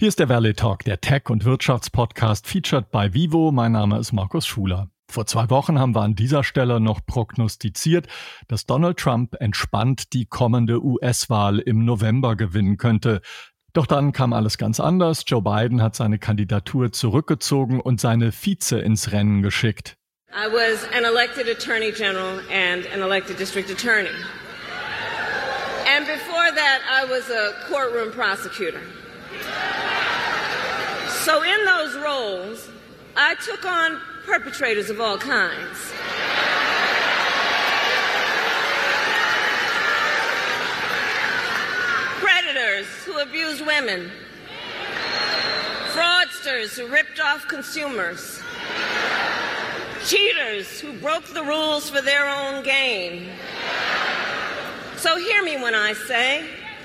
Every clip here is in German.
Hier ist der Valley Talk, der Tech- und Wirtschaftspodcast, featured bei Vivo. Mein Name ist Markus Schuler. Vor 2 Wochen haben wir an dieser Stelle noch prognostiziert, dass Donald Trump entspannt die kommende US-Wahl im November gewinnen könnte. Doch dann kam alles ganz anders. Joe Biden hat seine Kandidatur zurückgezogen und seine Vize ins Rennen geschickt. I was an elected attorney general and an elected district attorney. And before that, I was a courtroom prosecutor. So in those roles, I took on perpetrators of all kinds. Predators who abused women. Fraudsters who ripped off consumers. Cheaters who broke the rules for their own gain. So hear me when I say,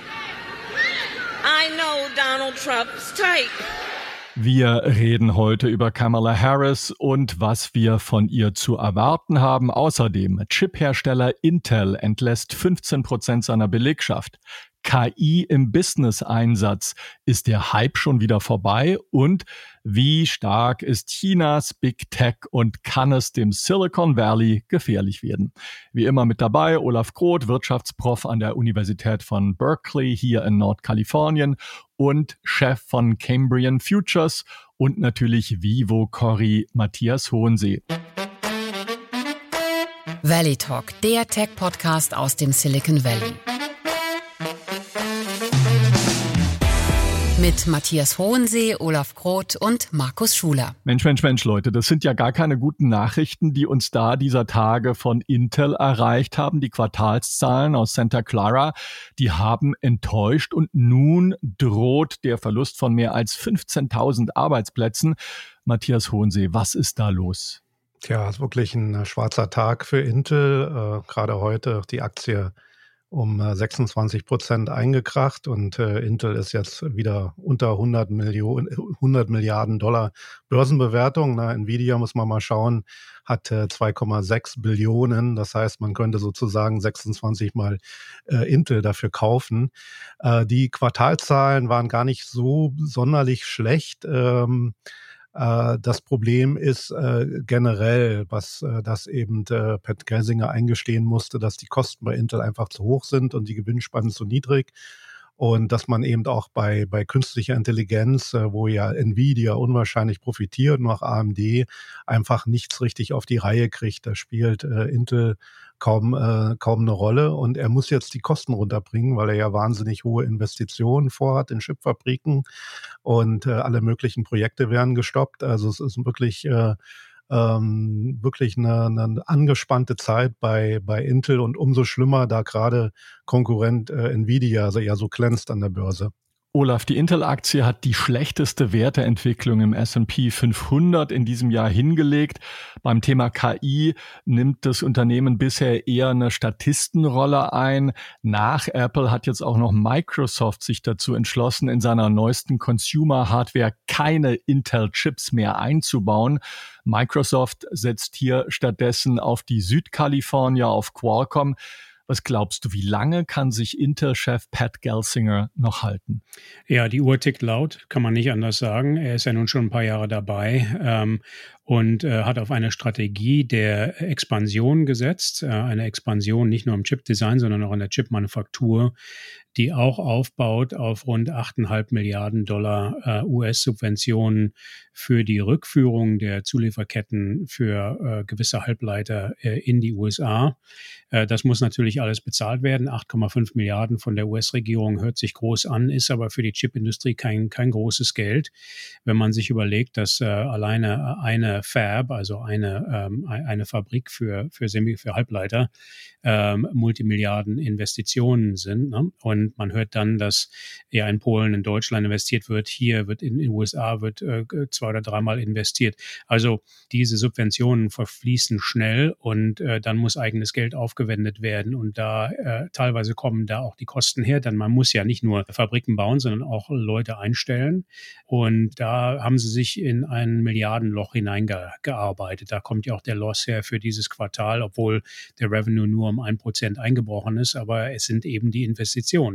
I know Donald Trump's type. Wir reden heute über Kamala Harris und was wir von ihr zu erwarten haben. Außerdem, Chiphersteller Intel entlässt 15% seiner Belegschaft. KI im Business-Einsatz. Ist der Hype schon wieder vorbei? Und wie stark ist Chinas Big Tech und kann es dem Silicon Valley gefährlich werden? Wie immer mit dabei Olaf Groth, Wirtschaftsprof an der Universität von Berkeley hier in Nordkalifornien und Chef von Cambrian Futures und natürlich Vivo-Corri Matthias Hohensee. Valley Talk, der Tech-Podcast aus dem Silicon Valley. Mit Matthias Hohensee, Olaf Groth und Markus Schuler. Mensch, Leute, das sind ja gar keine guten Nachrichten, die uns da dieser Tage von Intel erreicht haben. Die Quartalszahlen aus Santa Clara, die haben enttäuscht und nun droht der Verlust von mehr als 15.000 Arbeitsplätzen. Matthias Hohensee, was ist da los? Tja, ist wirklich ein schwarzer Tag für Intel. Gerade heute die Aktie um 26% eingekracht und Intel ist jetzt wieder unter 100 Milliarden Dollar Börsenbewertung. Nvidia, muss man mal schauen, hat 2,6 Billionen. Das heißt, man könnte sozusagen 26 mal Intel dafür kaufen. Die Quartalszahlen waren gar nicht so sonderlich schlecht. Das Problem ist generell, dass eben Pat Gelsinger eingestehen musste, dass die Kosten bei Intel einfach zu hoch sind und die Gewinnspannen zu niedrig. Und dass man eben auch bei künstlicher Intelligenz, wo ja Nvidia unwahrscheinlich profitiert, nur auch AMD einfach nichts richtig auf die Reihe kriegt. Da spielt Intel kaum eine Rolle. Und er muss jetzt die Kosten runterbringen, weil er ja wahnsinnig hohe Investitionen vorhat in Chipfabriken und alle möglichen Projekte werden gestoppt. Also es ist wirklich eine angespannte Zeit bei Intel und umso schlimmer, da gerade Konkurrent Nvidia also ja so glänzt an der Börse. Olaf, die Intel-Aktie hat die schlechteste Werteentwicklung im S&P 500 in diesem Jahr hingelegt. Beim Thema KI nimmt das Unternehmen bisher eher eine Statistenrolle ein. Nach Apple hat jetzt auch noch Microsoft sich dazu entschlossen, in seiner neuesten Consumer-Hardware keine Intel-Chips mehr einzubauen. Microsoft setzt hier stattdessen auf die Südkalifornier, auf Qualcomm. Was glaubst du, wie lange kann sich Intel-Chef Pat Gelsinger noch halten? Ja, die Uhr tickt laut, kann man nicht anders sagen. Er ist ja nun schon ein paar Jahre dabei und hat auf eine Strategie der Expansion gesetzt. Eine Expansion nicht nur im Chip-Design, sondern auch in der Chip-Manufaktur, die auch aufbaut auf rund 8,5 Milliarden Dollar US-Subventionen für die Rückführung der Zulieferketten für gewisse Halbleiter in die USA. Das muss natürlich alles bezahlt werden. 8,5 Milliarden von der US-Regierung hört sich groß an, ist aber für die Chipindustrie kein großes Geld. Wenn man sich überlegt, dass alleine eine Fab, also eine Fabrik für Halbleiter, Multimilliarden Investitionen sind. Ne? Und man hört dann, dass ja in Polen, in Deutschland investiert wird, hier wird in den USA wird 2- oder 3-mal investiert. Also diese Subventionen verfließen schnell und dann muss eigenes Geld aufgewendet werden und da teilweise kommen da auch die Kosten her, denn man muss ja nicht nur Fabriken bauen, sondern auch Leute einstellen und da haben sie sich in ein Milliardenloch hineingearbeitet. Da kommt ja auch der Loss her für dieses Quartal, obwohl der Revenue nur um 1% eingebrochen ist, aber es sind eben die Investitionen.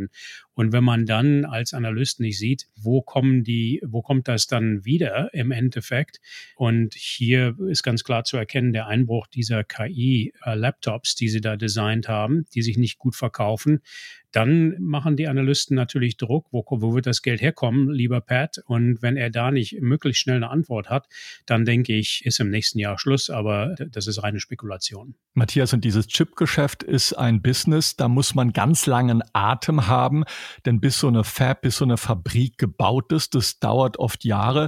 tun. Und wenn man dann als Analyst nicht sieht, wo kommt das dann wieder im Endeffekt? Und hier ist ganz klar zu erkennen, der Einbruch dieser KI-Laptops, die sie da designt haben, die sich nicht gut verkaufen. Dann machen die Analysten natürlich Druck, wo wird das Geld herkommen, lieber Pat? Und wenn er da nicht möglichst schnell eine Antwort hat, dann denke ich, ist im nächsten Jahr Schluss, aber das ist reine Spekulation. Matthias, und dieses Chipgeschäft ist ein Business, da muss man ganz langen Atem haben, denn bis so eine Fabrik gebaut ist, das dauert oft Jahre.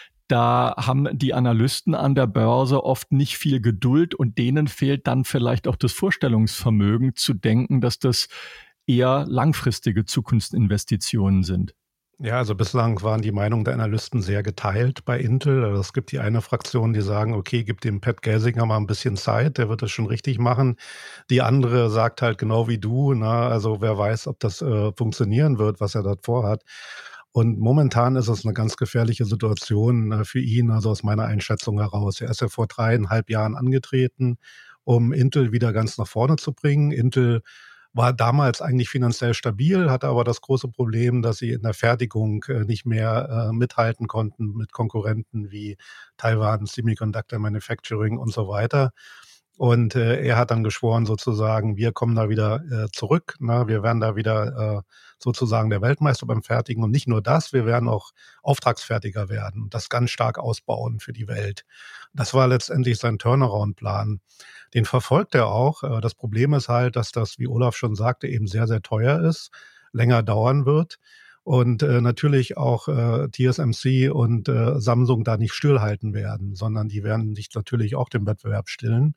Da haben die Analysten an der Börse oft nicht viel Geduld und denen fehlt dann vielleicht auch das Vorstellungsvermögen zu denken, dass das eher langfristige Zukunftsinvestitionen sind. Ja, also bislang waren die Meinungen der Analysten sehr geteilt bei Intel. Also es gibt die eine Fraktion, die sagen, okay, gib dem Pat Gelsinger mal ein bisschen Zeit, der wird das schon richtig machen. Die andere sagt halt genau wie du, also wer weiß, ob das funktionieren wird, was er dort vorhat. Und momentan ist es eine ganz gefährliche Situation für ihn, also aus meiner Einschätzung heraus. Er ist ja vor 3,5 Jahren angetreten, um Intel wieder ganz nach vorne zu bringen. Intel war damals eigentlich finanziell stabil, hatte aber das große Problem, dass sie in der Fertigung nicht mehr mithalten konnten mit Konkurrenten wie Taiwan Semiconductor Manufacturing und so weiter. Und er hat dann geschworen sozusagen, wir kommen da wieder zurück, wir werden da wieder sozusagen der Weltmeister beim Fertigen. Und nicht nur das, wir werden auch Auftragsfertiger werden und das ganz stark ausbauen für die Welt. Das war letztendlich sein Turnaround-Plan. Den verfolgt er auch. Das Problem ist halt, dass das, wie Olaf schon sagte, eben sehr, sehr teuer ist, länger dauern wird. Und natürlich auch TSMC und Samsung da nicht stillhalten werden, sondern die werden sich natürlich auch dem Wettbewerb stellen.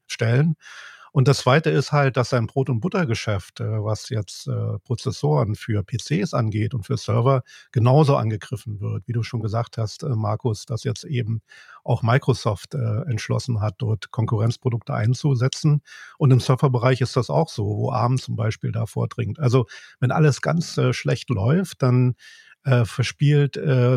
Und das Zweite ist halt, dass sein Brot- und Buttergeschäft, was jetzt Prozessoren für PCs angeht und für Server, genauso angegriffen wird. Wie du schon gesagt hast, Markus, dass jetzt eben auch Microsoft entschlossen hat, dort Konkurrenzprodukte einzusetzen. Und im Serverbereich ist das auch so, wo ARM zum Beispiel da vordringt. Also wenn alles ganz schlecht läuft, dann verspielt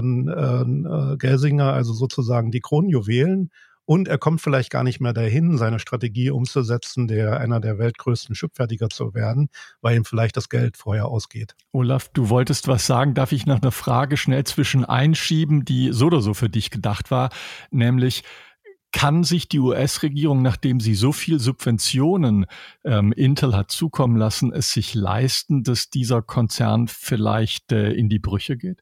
Gelsinger also sozusagen die Kronjuwelen. Und er kommt vielleicht gar nicht mehr dahin, seine Strategie umzusetzen, einer der weltgrößten Chipfertiger zu werden, weil ihm vielleicht das Geld vorher ausgeht. Olaf, du wolltest was sagen. Darf ich noch eine Frage schnell zwischen einschieben, die so oder so für dich gedacht war? Nämlich, kann sich die US-Regierung, nachdem sie so viel Subventionen Intel hat zukommen lassen, es sich leisten, dass dieser Konzern vielleicht in die Brüche geht?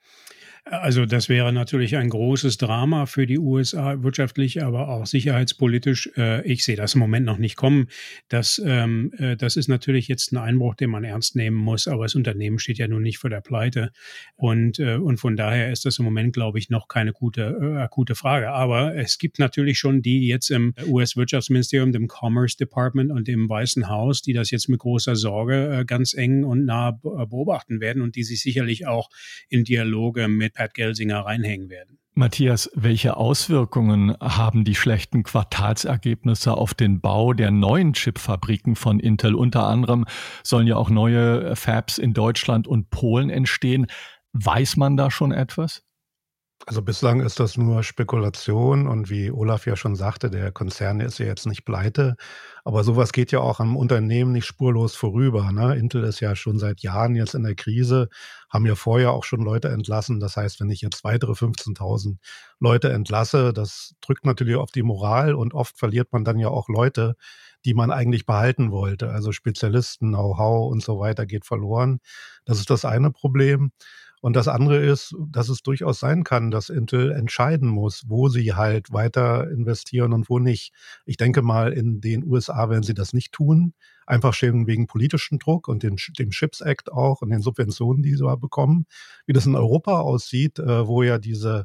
Also das wäre natürlich ein großes Drama für die USA wirtschaftlich, aber auch sicherheitspolitisch. Ich sehe das im Moment noch nicht kommen. Das ist natürlich jetzt ein Einbruch, den man ernst nehmen muss, aber das Unternehmen steht ja nun nicht vor der Pleite. Und von daher ist das im Moment, glaube ich, noch keine akute Frage. Aber es gibt natürlich schon die jetzt im US-Wirtschaftsministerium, dem Commerce Department und dem Weißen Haus, die das jetzt mit großer Sorge ganz eng und nah beobachten werden und die sich sicherlich auch in Dialoge mit Pat Gelsinger reinhängen werden. Matthias, welche Auswirkungen haben die schlechten Quartalsergebnisse auf den Bau der neuen Chipfabriken von Intel? Unter anderem sollen ja auch neue Fabs in Deutschland und Polen entstehen. Weiß man da schon etwas? Also bislang ist das nur Spekulation und wie Olaf ja schon sagte, der Konzern ist ja jetzt nicht pleite, aber sowas geht ja auch am Unternehmen nicht spurlos vorüber. Intel ist ja schon seit Jahren jetzt in der Krise, haben ja vorher auch schon Leute entlassen. Das heißt, wenn ich jetzt weitere 15.000 Leute entlasse, das drückt natürlich auf die Moral und oft verliert man dann ja auch Leute, die man eigentlich behalten wollte. Also Spezialisten, Know-how und so weiter geht verloren. Das ist das eine Problem. Und das andere ist, dass es durchaus sein kann, dass Intel entscheiden muss, wo sie halt weiter investieren und wo nicht. Ich denke mal, in den USA werden sie das nicht tun, einfach schon wegen politischen Druck und dem CHIPS Act auch und den Subventionen, die sie da bekommen. Wie das in Europa aussieht, wo ja diese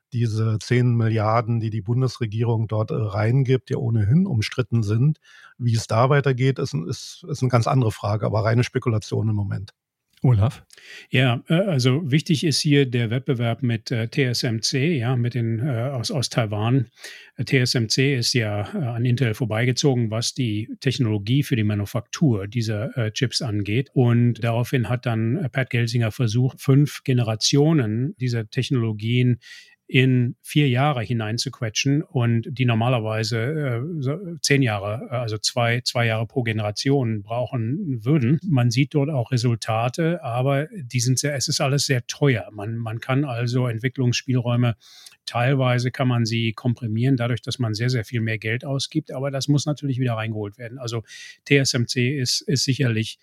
10 Milliarden, die die Bundesregierung dort reingibt, ja ohnehin umstritten sind. Wie es da weitergeht, ist eine ganz andere Frage, aber reine Spekulation im Moment. Olaf? Ja, also wichtig ist hier der Wettbewerb mit TSMC, ja, mit den aus Taiwan. TSMC ist ja an Intel vorbeigezogen, was die Technologie für die Manufaktur dieser Chips angeht. Und daraufhin hat dann Pat Gelsinger versucht, 5 Generationen dieser Technologien in 4 Jahre hineinzuquetschen und die normalerweise 10 Jahre, also zwei Jahre pro Generation brauchen würden. Man sieht dort auch Resultate, aber es ist alles sehr teuer. Man kann also Entwicklungsspielräume, teilweise kann man sie komprimieren, dadurch, dass man sehr, sehr viel mehr Geld ausgibt, aber das muss natürlich wieder reingeholt werden. Also TSMC ist sicherlich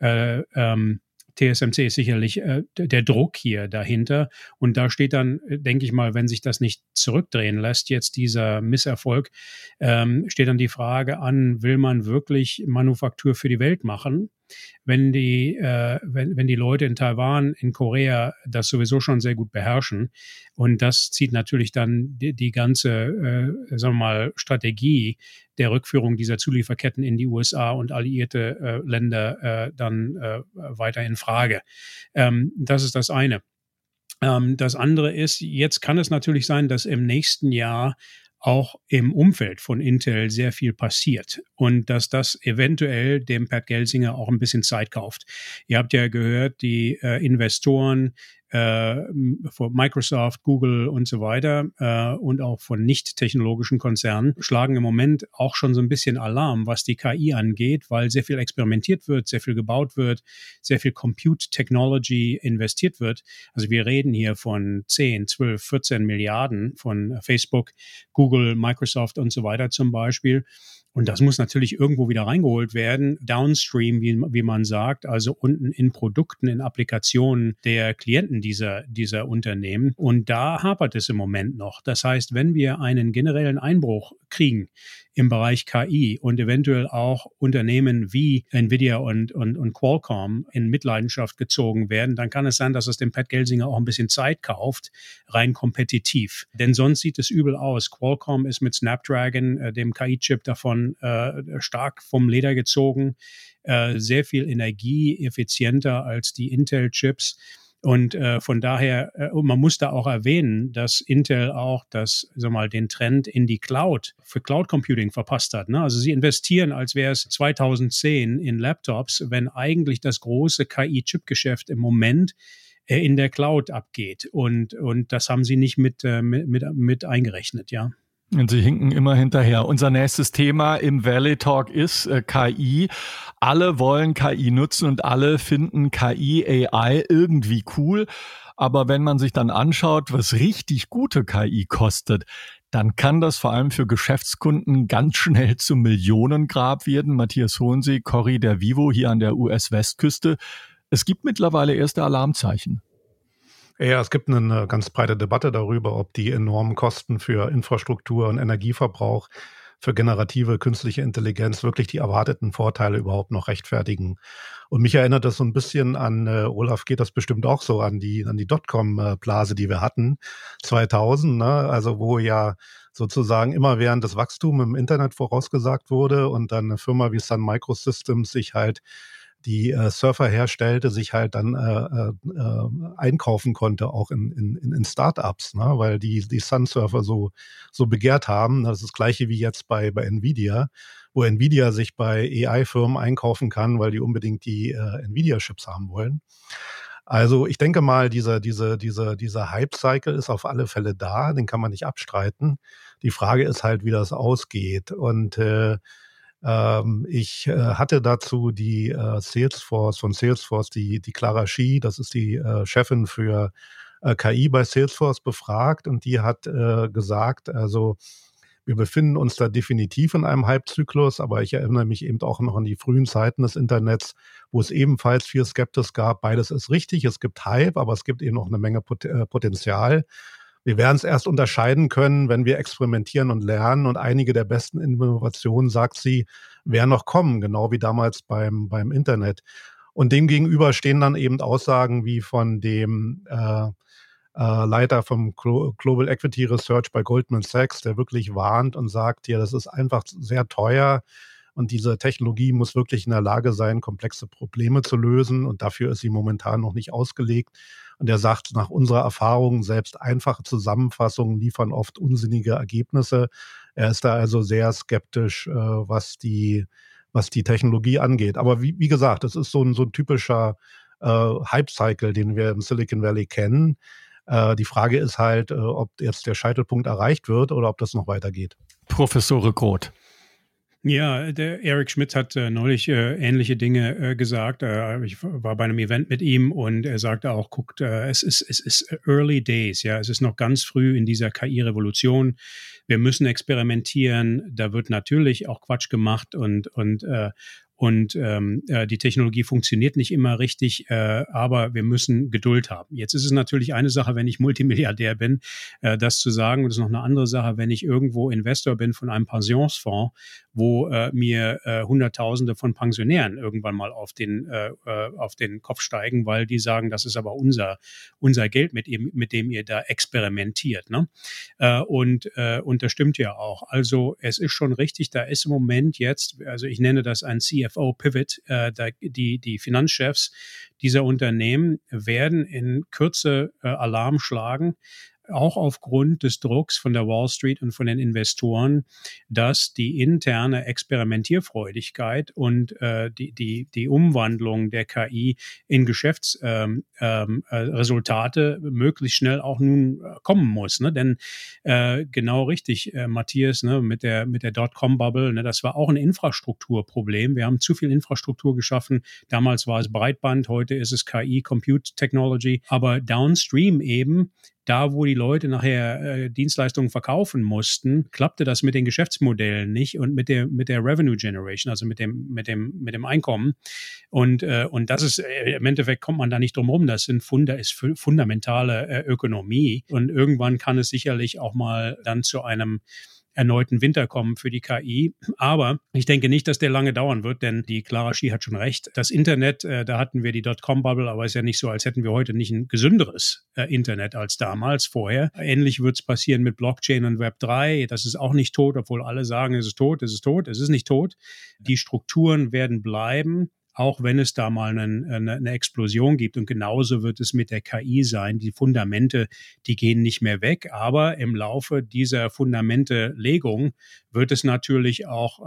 der Druck hier dahinter. Und da steht dann, denke ich mal, wenn sich das nicht zurückdrehen lässt, jetzt dieser Misserfolg, steht dann die Frage an, will man wirklich Manufaktur für die Welt machen? Wenn die Leute in Taiwan, in Korea das sowieso schon sehr gut beherrschen, und das zieht natürlich dann die ganze, sagen wir mal, Strategie der Rückführung dieser Zulieferketten in die USA und alliierte Länder dann weiter in Frage. Das ist das eine. Das andere ist, jetzt kann es natürlich sein, dass im nächsten Jahr auch im Umfeld von Intel sehr viel passiert und dass das eventuell dem Pat Gelsinger auch ein bisschen Zeit kauft. Ihr habt ja gehört, die Investoren von Microsoft, Google und so weiter und auch von nicht-technologischen Konzernen schlagen im Moment auch schon so ein bisschen Alarm, was die KI angeht, weil sehr viel experimentiert wird, sehr viel gebaut wird, sehr viel Compute Technology investiert wird. Also wir reden hier von 10, 12, 14 Milliarden von Facebook, Google, Microsoft und so weiter zum Beispiel. Und das muss natürlich irgendwo wieder reingeholt werden, downstream, wie man sagt, also unten in Produkten, in Applikationen der Klienten dieser Unternehmen. Und da hapert es im Moment noch. Das heißt, wenn wir einen generellen Einbruch kriegen im Bereich KI und eventuell auch Unternehmen wie Nvidia und Qualcomm in Mitleidenschaft gezogen werden, dann kann es sein, dass es dem Pat Gelsinger auch ein bisschen Zeit kauft, rein kompetitiv. Denn sonst sieht es übel aus. Qualcomm ist mit Snapdragon, dem KI-Chip davon, stark vom Leder gezogen, sehr viel energieeffizienter als die Intel-Chips. Und von daher, man muss da auch erwähnen, dass Intel auch den Trend in die Cloud für Cloud Computing verpasst hat. Ne? Also sie investieren, als wäre es 2010 in Laptops, wenn eigentlich das große KI-Chip-Geschäft im Moment in der Cloud abgeht. Und das haben sie nicht mit eingerechnet, ja. Und Sie hinken immer hinterher. Unser nächstes Thema im Valley Talk ist KI. Alle wollen KI nutzen und alle finden KI, AI irgendwie cool. Aber wenn man sich dann anschaut, was richtig gute KI kostet, dann kann das vor allem für Geschäftskunden ganz schnell zum Millionengrab werden. Matthias Hohensee, Corrie der Vivo hier an der US-Westküste. Es gibt mittlerweile erste Alarmzeichen. Ja, es gibt eine ganz breite Debatte darüber, ob die enormen Kosten für Infrastruktur und Energieverbrauch für generative künstliche Intelligenz wirklich die erwarteten Vorteile überhaupt noch rechtfertigen. Und mich erinnert das so ein bisschen an, Olaf geht das bestimmt auch so, an die Dotcom-Blase, die wir hatten, 2000, ne? Also wo ja sozusagen immerwährendes Wachstum im Internet vorausgesagt wurde und dann eine Firma wie Sun Microsystems sich halt die Surfer herstellte, sich halt dann einkaufen konnte, auch in Startups, ne? Weil die Sun-Surfer so begehrt haben. Das ist das Gleiche wie jetzt bei Nvidia, wo Nvidia sich bei AI-Firmen einkaufen kann, weil die unbedingt die Nvidia-Chips haben wollen. Also ich denke mal, dieser Hype-Cycle ist auf alle Fälle da, den kann man nicht abstreiten. Die Frage ist halt, wie das ausgeht. Und ich hatte dazu die Salesforce, die Clara Shih, das ist die Chefin für KI bei Salesforce, befragt und die hat gesagt, also wir befinden uns da definitiv in einem Hype-Zyklus, aber ich erinnere mich eben auch noch an die frühen Zeiten des Internets, wo es ebenfalls viel Skepsis gab. Beides ist richtig, es gibt Hype, aber es gibt eben auch eine Menge Potenzial. Wir werden es erst unterscheiden können, wenn wir experimentieren und lernen. Und einige der besten Innovationen, sagt sie, werden noch kommen, genau wie damals beim Internet. Und dem gegenüber stehen dann eben Aussagen wie von dem Leiter vom Global Equity Research bei Goldman Sachs, der wirklich warnt und sagt, ja, das ist einfach sehr teuer. Und diese Technologie muss wirklich in der Lage sein, komplexe Probleme zu lösen. Und dafür ist sie momentan noch nicht ausgelegt. Und er sagt, nach unserer Erfahrung, selbst einfache Zusammenfassungen liefern oft unsinnige Ergebnisse. Er ist da also sehr skeptisch, was die Technologie angeht. Aber wie gesagt, es ist so ein typischer Hype-Cycle, den wir im Silicon Valley kennen. Die Frage ist halt, ob jetzt der Scheitelpunkt erreicht wird oder ob das noch weitergeht. Professor Groth. Ja, der Eric Schmidt hat neulich ähnliche Dinge gesagt. Ich war bei einem Event mit ihm und er sagte auch, guckt, es ist early days, ja, es ist noch ganz früh in dieser KI-Revolution. Wir müssen experimentieren. Da wird natürlich auch Quatsch gemacht und die Technologie funktioniert nicht immer richtig, aber wir müssen Geduld haben. Jetzt ist es natürlich eine Sache, wenn ich Multimilliardär bin, das zu sagen. Und es ist noch eine andere Sache, wenn ich irgendwo Investor bin von einem Pensionsfonds, wo mir Hunderttausende von Pensionären irgendwann mal auf den Kopf steigen, weil die sagen, das ist aber unser Geld, mit dem ihr da experimentiert. Ne? Und das stimmt ja auch. Also es ist schon richtig, da ist im Moment jetzt, also ich nenne das ein CFO-Pivot, die Finanzchefs dieser Unternehmen werden in Kürze Alarm schlagen, auch aufgrund des Drucks von der Wall Street und von den Investoren, dass die interne Experimentierfreudigkeit und die Umwandlung der KI in Geschäftsresultate möglichst schnell auch nun kommen muss. Ne? Denn genau richtig, Matthias, ne, mit der Dotcom-Bubble, ne, das war auch ein Infrastrukturproblem. Wir haben zu viel Infrastruktur geschaffen. Damals war es Breitband, heute ist es KI, Compute Technology, aber downstream eben, da, wo die Leute nachher Dienstleistungen verkaufen mussten, klappte das mit den Geschäftsmodellen nicht und mit der Revenue Generation, also mit dem Einkommen. Und das ist im Endeffekt kommt man da nicht drum rum. Das ist fundamentale Ökonomie. Und irgendwann kann es sicherlich auch mal dann zu einem erneuten Winter kommen für die KI. Aber ich denke nicht, dass der lange dauern wird, denn die Clara Shih hat schon recht. Das Internet, da hatten wir die Dotcom-Bubble, aber es ist ja nicht so, als hätten wir heute nicht ein gesünderes Internet als damals vorher. Ähnlich wird es passieren mit Blockchain und Web 3. Das ist auch nicht tot, obwohl alle sagen, es ist tot, es ist tot. Es ist nicht tot. Die Strukturen werden bleiben, auch wenn es da mal eine Explosion gibt. Und genauso wird es mit der KI sein. Die Fundamente, die gehen nicht mehr weg. Aber im Laufe dieser Fundamentelegung wird es natürlich auch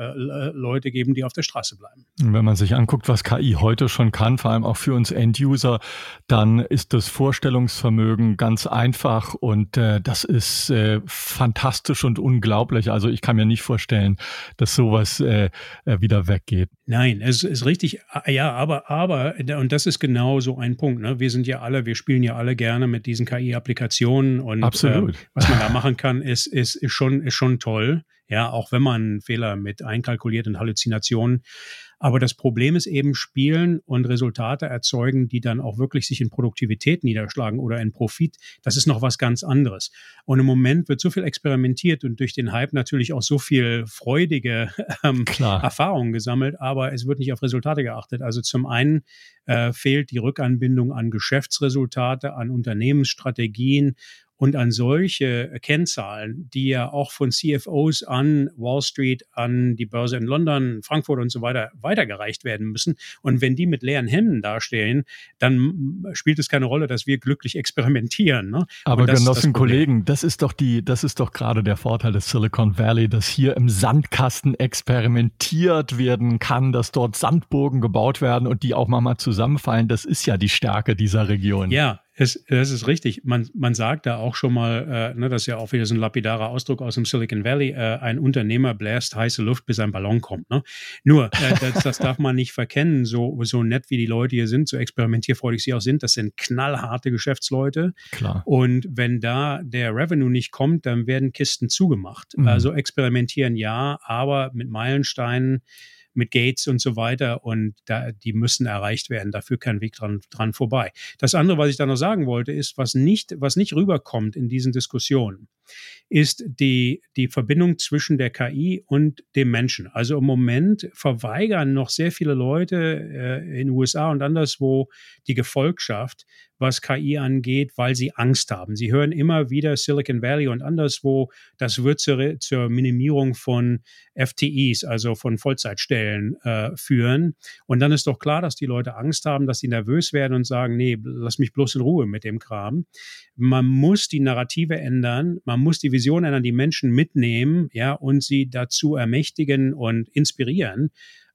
Leute geben, die auf der Straße bleiben. Wenn man sich anguckt, was KI heute schon kann, vor allem auch für uns End-User, dann ist das Vorstellungsvermögen ganz einfach und das ist fantastisch und unglaublich. Also ich kann mir nicht vorstellen, dass sowas wieder weggeht. Nein, es ist richtig. Ja, aber und das ist genau so ein Punkt. Ne? Wir spielen ja alle gerne mit diesen KI-Applikationen und absolut. Was man da machen kann, ist schon toll. Ja, auch wenn man Fehler mit einkalkuliert und Halluzinationen. Aber das Problem ist eben Spielen und Resultate erzeugen, die dann auch wirklich sich in Produktivität niederschlagen oder in Profit. Das ist noch was ganz anderes. Und im Moment wird so viel experimentiert und durch den Hype natürlich auch so viel freudige Erfahrungen gesammelt, aber es wird nicht auf Resultate geachtet. Also zum einen fehlt die Rückanbindung an Geschäftsresultate, an Unternehmensstrategien und an solche Kennzahlen, die ja auch von CFOs an Wall Street, an die Börse in London, Frankfurt und so weiter weitergereicht werden müssen. Und wenn die mit leeren Händen dastehen, dann spielt es keine Rolle, dass wir glücklich experimentieren. Ne? Aber Genossen, Kollegen, das ist doch gerade der Vorteil des Silicon Valley, dass hier im Sandkasten experimentiert werden kann, dass dort Sandburgen gebaut werden und die auch mal zusammenfallen. Das ist ja die Stärke dieser Region. Ja. Das ist richtig. Man sagt da auch schon mal, das ist ja auch wieder so ein lapidarer Ausdruck aus dem Silicon Valley, ein Unternehmer bläst heiße Luft, bis ein Ballon kommt. Ne? Nur, das darf man nicht verkennen, so nett wie die Leute hier sind, so experimentierfreudig sie auch sind, das sind knallharte Geschäftsleute. Klar. Und wenn da der Revenue nicht kommt, dann werden Kisten zugemacht. Also experimentieren ja, aber mit Meilensteinen, mit Gates und so weiter und die müssen erreicht werden. Da führt kein Weg dran vorbei. Das andere, was ich da noch sagen wollte, ist, was nicht rüberkommt in diesen Diskussionen, ist die Verbindung zwischen der KI und dem Menschen. Also im Moment verweigern noch sehr viele Leute in den USA und anderswo die Gefolgschaft, was KI angeht, weil sie Angst haben. Sie hören immer wieder Silicon Valley und anderswo, das wird zur Minimierung von FTEs, also von Vollzeitstellen führen. Und dann ist doch klar, dass die Leute Angst haben, dass sie nervös werden und sagen, nee, lass mich bloß in Ruhe mit dem Kram. Man muss die Narrative ändern, man muss die Vision ändern, die Menschen mitnehmen, ja, und sie dazu ermächtigen und inspirieren,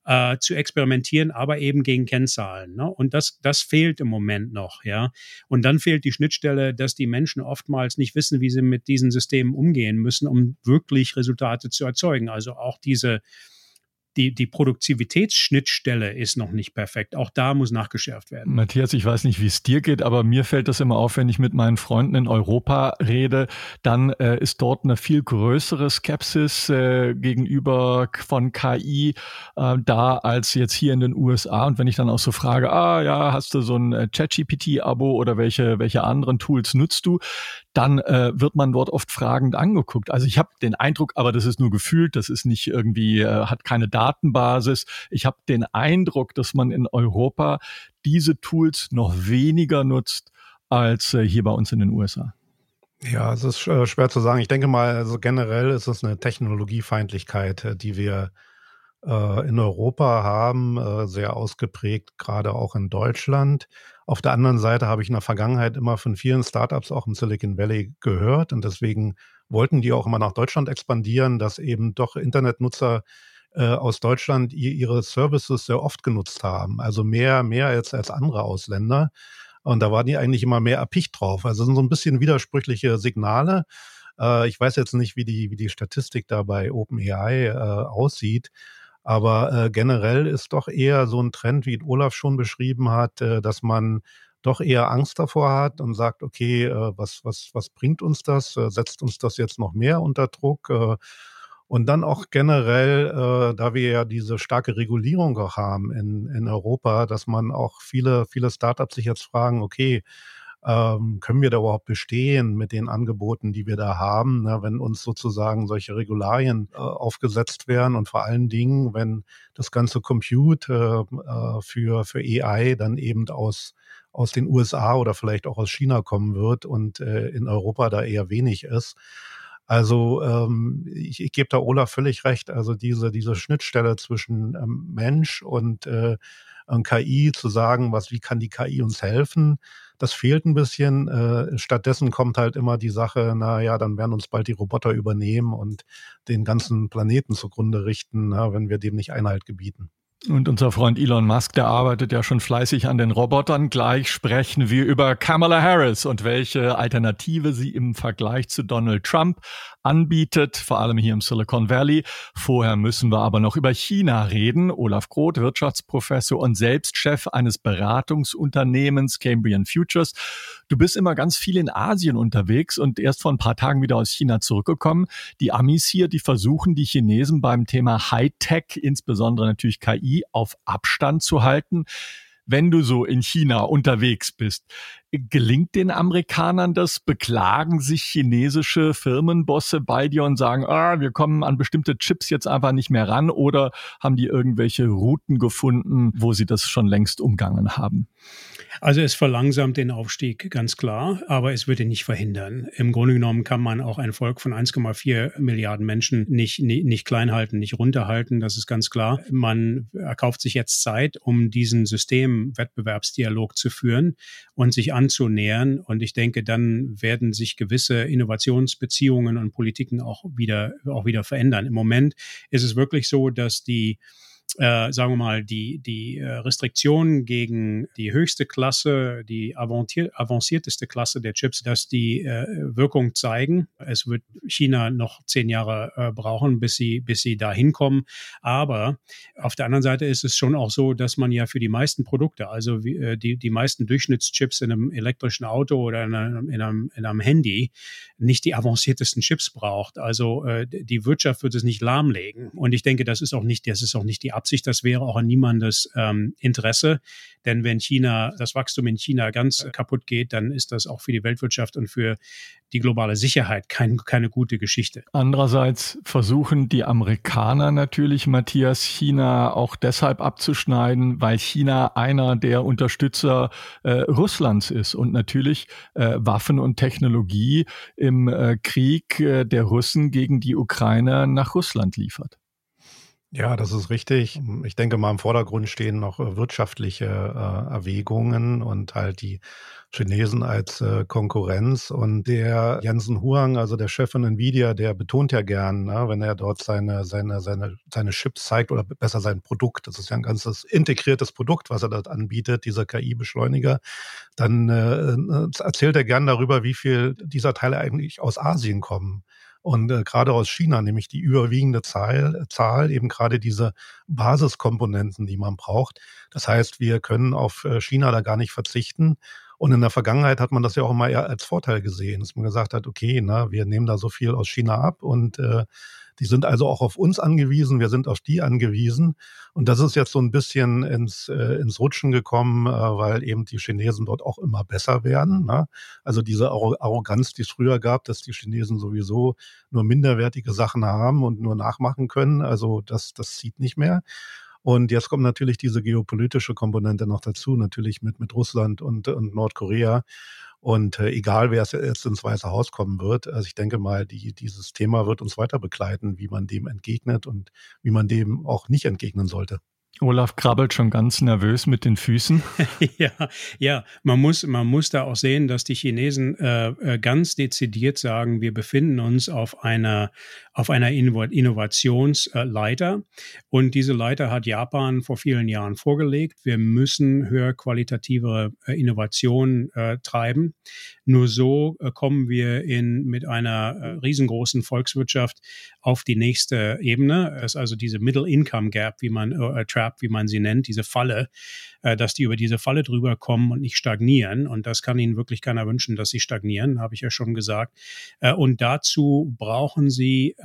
zu experimentieren, aber eben gegen Kennzahlen. Ne? Und das fehlt im Moment noch. Ja? Und dann fehlt die Schnittstelle, dass die Menschen oftmals nicht wissen, wie sie mit diesen Systemen umgehen müssen, um wirklich Resultate zu erzeugen. Also auch die Produktivitätsschnittstelle ist noch nicht perfekt. Auch da muss nachgeschärft werden. Matthias, ich weiß nicht, wie es dir geht, aber mir fällt das immer auf, wenn ich mit meinen Freunden in Europa rede, dann ist dort eine viel größere Skepsis gegenüber von KI da als jetzt hier in den USA. Und wenn ich dann auch so frage, hast du so ein ChatGPT-Abo oder welche anderen Tools nutzt du, dann wird man dort oft fragend angeguckt. Also ich habe den Eindruck, aber das ist nur gefühlt, das ist nicht irgendwie, hat keine Datenbasis. Ich habe den Eindruck, dass man in Europa diese Tools noch weniger nutzt als hier bei uns in den USA. Ja, es ist schwer zu sagen. Ich denke mal, also generell ist es eine Technologiefeindlichkeit, die wir in Europa haben, sehr ausgeprägt, gerade auch in Deutschland. Auf der anderen Seite habe ich in der Vergangenheit immer von vielen Startups auch im Silicon Valley gehört und deswegen wollten die auch immer nach Deutschland expandieren, dass eben doch Internetnutzer aus Deutschland ihre Services sehr oft genutzt haben, also mehr als andere Ausländer. Und da waren die eigentlich immer mehr erpicht drauf. Also sind so ein bisschen widersprüchliche Signale. Ich weiß jetzt nicht, wie die Statistik da bei OpenAI aussieht. Aber generell ist doch eher so ein Trend, wie Olaf schon beschrieben hat, dass man doch eher Angst davor hat und sagt, okay, was bringt uns das? Setzt uns das jetzt noch mehr unter Druck? Und dann auch generell, da wir ja diese starke Regulierung auch haben in Europa, dass man auch viele Startups sich jetzt fragen, okay, können wir da überhaupt bestehen mit den Angeboten, die wir da haben, ne, wenn uns sozusagen solche Regularien aufgesetzt werden und vor allen Dingen, wenn das ganze Compute für AI dann eben aus den USA oder vielleicht auch aus China kommen wird und in Europa da eher wenig ist. Also ich gebe da Olaf völlig recht, also diese Schnittstelle zwischen Mensch und KI zu sagen, wie kann die KI uns helfen, das fehlt ein bisschen. Stattdessen kommt halt immer die Sache, dann werden uns bald die Roboter übernehmen und den ganzen Planeten zugrunde richten, wenn wir dem nicht Einhalt gebieten. Und unser Freund Elon Musk, der arbeitet ja schon fleißig an den Robotern. Gleich sprechen wir über Kamala Harris und welche Alternative sie im Vergleich zu Donald Trump anbietet, vor allem hier im Silicon Valley. Vorher müssen wir aber noch über China reden. Olaf Groth, Wirtschaftsprofessor und selbst Chef eines Beratungsunternehmens Cambrian Futures. Du bist immer ganz viel in Asien unterwegs und erst vor ein paar Tagen wieder aus China zurückgekommen. Die Amis hier, die versuchen die Chinesen beim Thema Hightech, insbesondere natürlich KI, auf Abstand zu halten. Wenn du so in China unterwegs bist, gelingt den Amerikanern das? Beklagen sich chinesische Firmenbosse bei dir und sagen, wir kommen an bestimmte Chips jetzt einfach nicht mehr ran, oder haben die irgendwelche Routen gefunden, wo sie das schon längst umgangen haben? Also es verlangsamt den Aufstieg, ganz klar, aber es wird ihn nicht verhindern. Im Grunde genommen kann man auch ein Volk von 1,4 Milliarden Menschen nicht klein halten, nicht runterhalten, das ist ganz klar. Man erkauft sich jetzt Zeit, um diesen Systemwettbewerbsdialog zu führen und sich anzunähern. Und ich denke, dann werden sich gewisse Innovationsbeziehungen und Politiken auch wieder verändern. Im Moment ist es wirklich so, dass die Restriktionen gegen die höchste Klasse, die avancierteste Klasse der Chips, dass die Wirkung zeigen. Es wird China noch 10 Jahre brauchen, bis sie da hinkommen. Aber auf der anderen Seite ist es schon auch so, dass man ja für die meisten Produkte, also die meisten Durchschnittschips in einem elektrischen Auto oder in einem Handy, nicht die avanciertesten Chips braucht. Also die Wirtschaft wird es nicht lahmlegen. Und ich denke, das ist auch nicht die Absicht, das wäre auch an niemandes Interesse. Denn wenn das Wachstum in China ganz kaputt geht, dann ist das auch für die Weltwirtschaft und für die globale Sicherheit keine gute Geschichte. Andererseits versuchen die Amerikaner natürlich, Matthias, China auch deshalb abzuschneiden, weil China einer der Unterstützer Russlands ist und natürlich Waffen und Technologie im Krieg der Russen gegen die Ukraine nach Russland liefert. Ja, das ist richtig. Ich denke mal, im Vordergrund stehen noch wirtschaftliche Erwägungen und halt die Chinesen als Konkurrenz. Und der Jensen Huang, also der Chef von Nvidia, der betont ja gern, ne, wenn er dort seine Chips zeigt oder besser sein Produkt, das ist ja ein ganzes integriertes Produkt, was er dort anbietet, dieser KI-Beschleuniger, dann erzählt er gern darüber, wie viel dieser Teile eigentlich aus Asien kommen. Und gerade aus China, nämlich die überwiegende Zahl, eben gerade diese Basiskomponenten, die man braucht. Das heißt, wir können auf China da gar nicht verzichten. Und in der Vergangenheit hat man das ja auch immer eher als Vorteil gesehen, dass man gesagt hat, okay, na, wir nehmen da so viel aus China ab und die sind also auch auf uns angewiesen, wir sind auf die angewiesen. Und das ist jetzt so ein bisschen ins Rutschen gekommen, weil eben die Chinesen dort auch immer besser werden. Ne? Also diese Arroganz, die es früher gab, dass die Chinesen sowieso nur minderwertige Sachen haben und nur nachmachen können, also das zieht nicht mehr. Und jetzt kommt natürlich diese geopolitische Komponente noch dazu, natürlich mit Russland und Nordkorea. Und egal, wer jetzt ins Weiße Haus kommen wird, also ich denke mal, dieses Thema wird uns weiter begleiten, wie man dem entgegnet und wie man dem auch nicht entgegnen sollte. Olaf krabbelt schon ganz nervös mit den Füßen. Ja, man muss da auch sehen, dass die Chinesen ganz dezidiert sagen, wir befinden uns auf einer Innovationsleiter. Und diese Leiter hat Japan vor vielen Jahren vorgelegt. Wir müssen höher qualitative Innovationen treiben. Nur so kommen wir mit einer riesengroßen Volkswirtschaft auf die nächste Ebene. Das ist also diese Middle-Income-Gap, wie man sie nennt, diese Falle, dass die über diese Falle drüber kommen und nicht stagnieren. Und das kann ihnen wirklich keiner wünschen, dass sie stagnieren, habe ich ja schon gesagt. Und dazu brauchen sie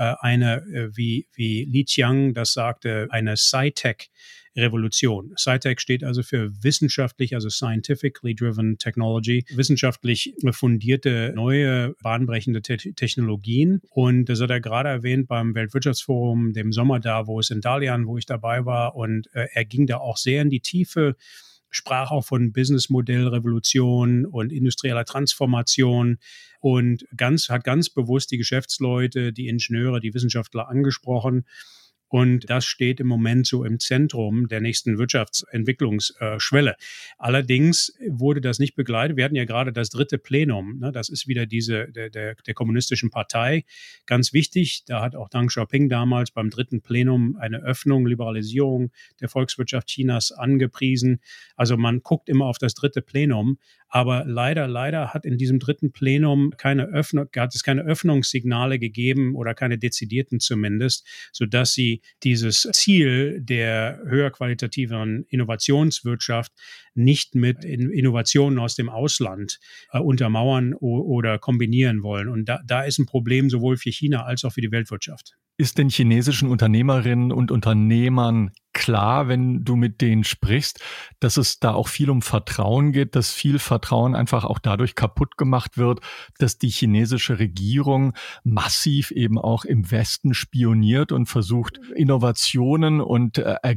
wie Li Qiang das sagte, eine Sci-Tech-Revolution. Sci-Tech steht also für wissenschaftlich, also scientifically driven technology, wissenschaftlich fundierte, neue, bahnbrechende Technologien. Und das hat er gerade erwähnt beim Weltwirtschaftsforum, dem Sommer Davos in Dalian, wo ich dabei war. Und er ging da auch sehr in die Tiefe, sprach auch von Businessmodellrevolution und industrieller Transformation und hat ganz bewusst die Geschäftsleute, die Ingenieure, die Wissenschaftler angesprochen. Und das steht im Moment so im Zentrum der nächsten Wirtschaftsentwicklungsschwelle. Allerdings wurde das nicht begleitet. Wir hatten ja gerade das 3. Plenum. Ne? Das ist wieder der kommunistischen Partei. Ganz wichtig, da hat auch Deng Xiaoping damals beim 3. Plenum eine Öffnung, Liberalisierung der Volkswirtschaft Chinas angepriesen. Also man guckt immer auf das 3. Plenum. Aber leider hat in diesem 3. Plenum hat es keine Öffnungssignale gegeben oder keine dezidierten zumindest, sodass sie dieses Ziel der höher qualitativen Innovationswirtschaft nicht mit Innovationen aus dem Ausland untermauern oder kombinieren wollen. Und da ist ein Problem sowohl für China als auch für die Weltwirtschaft. Ist den chinesischen Unternehmerinnen und Unternehmern klar, wenn du mit denen sprichst, dass es da auch viel um Vertrauen geht, dass viel Vertrauen einfach auch dadurch kaputt gemacht wird, dass die chinesische Regierung massiv eben auch im Westen spioniert und versucht, Innovationen und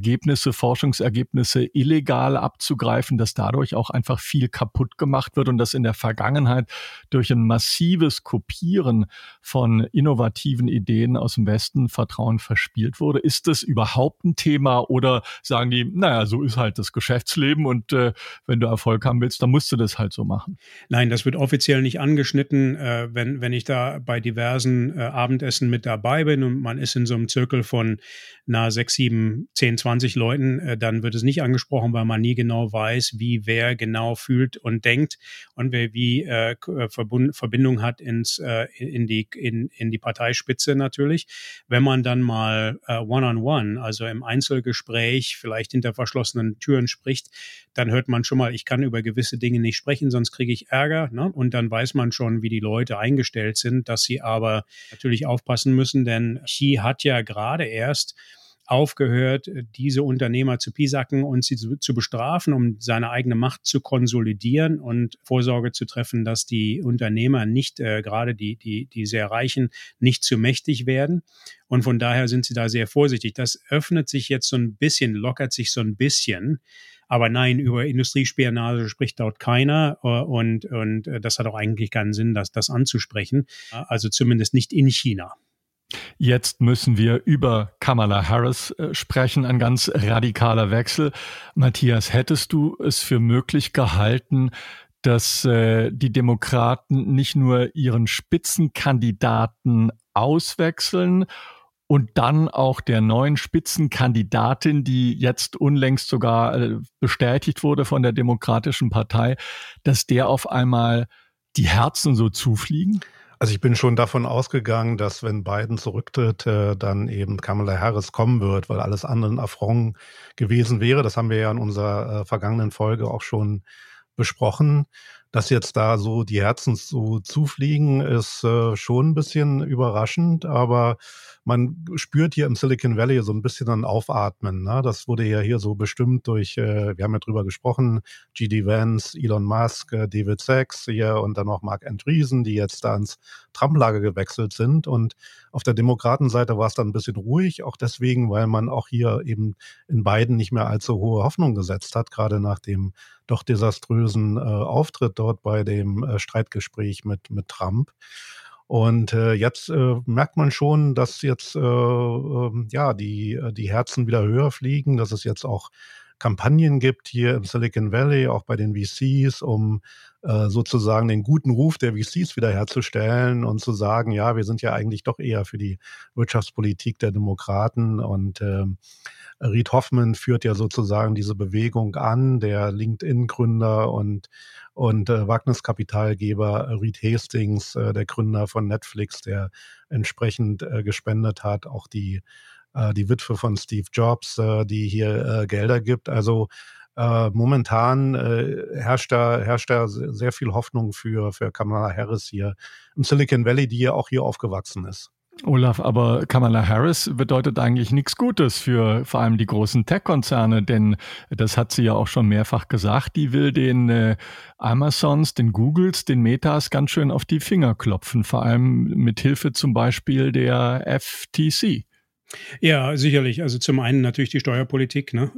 Forschungsergebnisse illegal abzugreifen, dass dadurch auch einfach viel kaputt gemacht wird und dass in der Vergangenheit durch ein massives Kopieren von innovativen Ideen aus dem Westen Vertrauen verspielt wurde. Ist das überhaupt ein Thema oder sagen die, naja, so ist halt das Geschäftsleben und wenn du Erfolg haben willst, dann musst du das halt so machen? Nein, das wird offiziell nicht angeschnitten. Wenn ich da bei diversen Abendessen mit dabei bin und man ist in so einem Zirkel von 6, 7, 10, 20 Leuten, dann wird es nicht angesprochen, weil man nie genau weiß, wie wer genau fühlt und denkt und wer wie Verbindung hat in die Parteispitze natürlich. Wenn man dann mal one-on-one, also im Einzelgespräch, vielleicht hinter verschlossenen Türen spricht, dann hört man schon mal, ich kann über gewisse Dinge nicht sprechen, sonst kriege ich Ärger. Ne? Und dann weiß man schon, wie die Leute eingestellt sind, dass sie aber natürlich aufpassen müssen, denn Xi hat ja gerade erst aufgehört, diese Unternehmer zu piesacken und sie zu bestrafen, um seine eigene Macht zu konsolidieren und Vorsorge zu treffen, dass die Unternehmer nicht, gerade die sehr Reichen, nicht zu mächtig werden. Und von daher sind sie da sehr vorsichtig. Das öffnet sich jetzt so ein bisschen, lockert sich so ein bisschen. Aber nein, über Industriespionage spricht dort keiner und das hat auch eigentlich keinen Sinn, das anzusprechen. Also zumindest nicht in China. Jetzt müssen wir über Kamala Harris sprechen, ein ganz radikaler Wechsel. Matthias, hättest du es für möglich gehalten, dass die Demokraten nicht nur ihren Spitzenkandidaten auswechseln und dann auch der neuen Spitzenkandidatin, die jetzt unlängst sogar bestätigt wurde von der Demokratischen Partei, dass der auf einmal die Herzen so zufliegen? Also ich bin schon davon ausgegangen, dass wenn Biden zurücktritt, dann eben Kamala Harris kommen wird, weil alles andere ein Affront gewesen wäre. Das haben wir ja in unserer vergangenen Folge auch schon besprochen. Dass jetzt da so die Herzen so zufliegen, ist schon ein bisschen überraschend, aber man spürt hier im Silicon Valley so ein bisschen ein Aufatmen. Ne? Das wurde ja hier so bestimmt durch, wir haben ja drüber gesprochen, J.D. Vance, Elon Musk, David Sachs hier und dann noch Mark Andreessen, die jetzt da ins Trump-Lager gewechselt sind. Und auf der Demokratenseite war es dann ein bisschen ruhig, auch deswegen, weil man auch hier eben in Biden nicht mehr allzu hohe Hoffnung gesetzt hat, gerade nach dem doch desaströsen Auftritt dort bei dem Streitgespräch mit Trump. Und jetzt merkt man schon, dass jetzt die Herzen wieder höher fliegen, dass es jetzt auch Kampagnen gibt hier im Silicon Valley, auch bei den VCs, um sozusagen den guten Ruf der VCs wiederherzustellen und zu sagen, ja, wir sind ja eigentlich doch eher für die Wirtschaftspolitik der Demokraten. Und Reid Hoffman führt ja sozusagen diese Bewegung an, der LinkedIn-Gründer und Wagniskapitalgeber Reed Hastings, der Gründer von Netflix, der entsprechend gespendet hat, auch die Witwe von Steve Jobs, die hier Gelder gibt. Also momentan herrscht da sehr viel Hoffnung für Kamala Harris hier im Silicon Valley, die ja auch hier aufgewachsen ist. Olaf, aber Kamala Harris bedeutet eigentlich nichts Gutes für vor allem die großen Tech-Konzerne, denn das hat sie ja auch schon mehrfach gesagt, die will den Amazons, den Googles, den Metas ganz schön auf die Finger klopfen, vor allem mit Hilfe zum Beispiel der FTC. Ja, sicherlich. Also zum einen natürlich die Steuerpolitik, ne?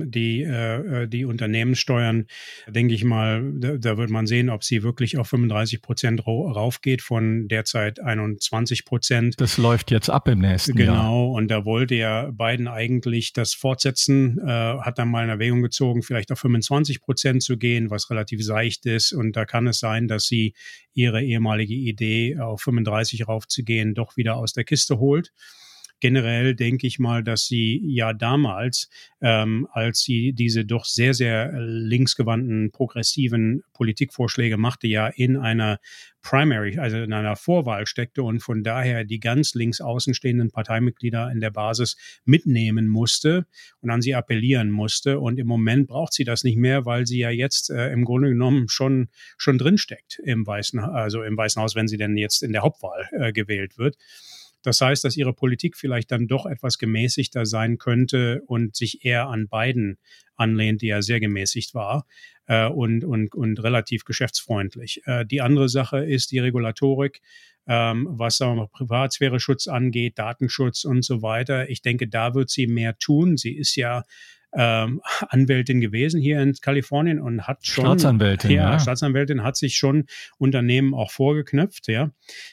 Die Unternehmenssteuern, denke ich mal, da wird man sehen, ob sie wirklich auf 35% raufgeht von derzeit 21%. Das läuft jetzt ab im nächsten Jahr. Genau, und da wollte ja Biden eigentlich das fortsetzen, hat dann mal in Erwägung gezogen, vielleicht auf 25% zu gehen, was relativ seicht ist. Und da kann es sein, dass sie ihre ehemalige Idee, auf 35 raufzugehen, doch wieder aus der Kiste holt. Generell denke ich mal, dass sie ja damals, als sie diese doch sehr, sehr linksgewandten, progressiven Politikvorschläge machte, ja in einer Primary, also in einer Vorwahl steckte und von daher die ganz links außenstehenden Parteimitglieder in der Basis mitnehmen musste und an sie appellieren musste. Und im Moment braucht sie das nicht mehr, weil sie ja jetzt im Grunde genommen schon drinsteckt im Weißen Haus, wenn sie denn jetzt in der Hauptwahl gewählt wird. Das heißt, dass ihre Politik vielleicht dann doch etwas gemäßigter sein könnte und sich eher an Biden anlehnt, die ja sehr gemäßigt war und relativ geschäftsfreundlich. Die andere Sache ist die Regulatorik, was sagen wir mal, Privatsphäre-Schutz angeht, Datenschutz und so weiter. Ich denke, da wird sie mehr tun. Sie ist ja Anwältin gewesen hier in Kalifornien und hat schon Staatsanwältin hat sich schon Unternehmen auch vorgeknöpft, ja.